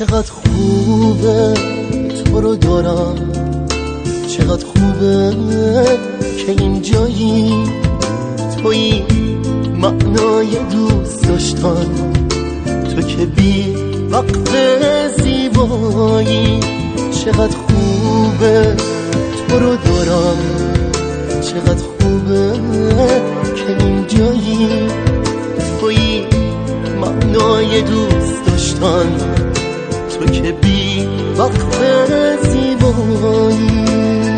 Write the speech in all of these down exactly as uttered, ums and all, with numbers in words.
چقدر خوبه تو رو دارم، چقدر خوبه که اینجایی، توی معنای دوست داشتن، تو که بی وقت زیبایی. چقدر خوبه تو رو دارم، چقدر خوبه که اینجایی، توی معنای دوست داشتن، تو که بی وقت زیبایی.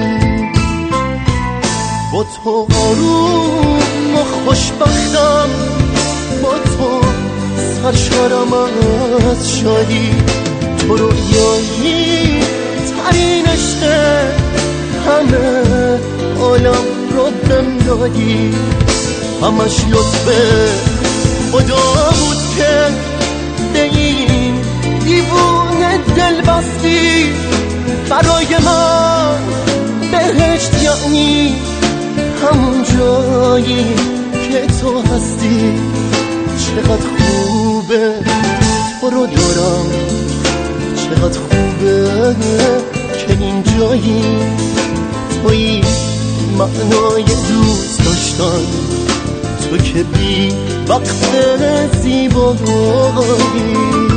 با تو آروم و خوشبختم، با تو سرشارم از شادی، تو رویایی ترین عشق همه عالم رو بهم دادی. همش لطف خدا بود که به این دیوونه دل بستی. برای من بهشت یعنی همون جایی که تو هستی. چقدر خوبه تو رو دارم، چقدر خوبه که این جایی، توی معنای دوست داشتن، تو که بی وقت زیبایی.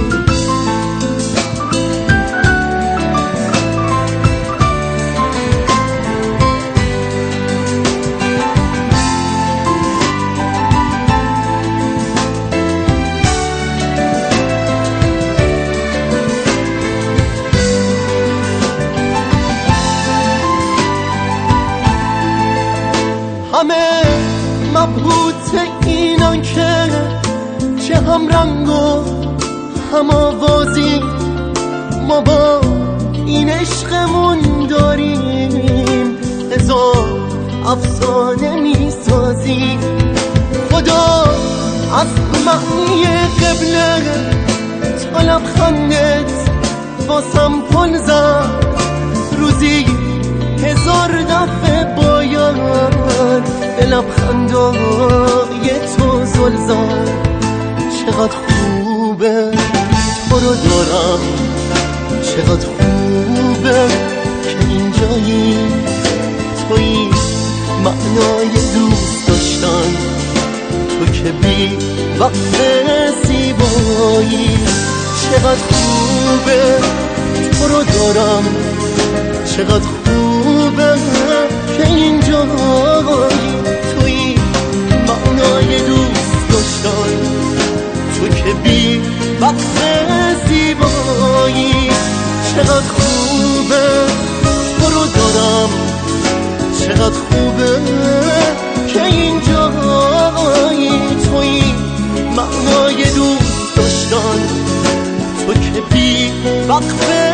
همه مبهوت اینان که چه هم رنگ و هم آوازی، ما با این عشقمون داریم هزار افسانه می سازی. خدا از معنی قبله تا لبخندت واسم پل زد، روزی هزار دفعه باید به لبخندای تو زل زد. چقدر خوبه تو رو دارم، چقدر خوبه که اینجایی، توی معنای دوست داشتن، تو که بی وقت زیبایی. چقدر خوبه تو رو دارم، چقدر خوبه که اینجایی، توی معنای دوست داشتن، تو که بی وقت زیبایی. چقدر خوبه تو رو دارم، چقدر خوبه که اینجایی، توی معنای دوست داشتن، تو که بی وقت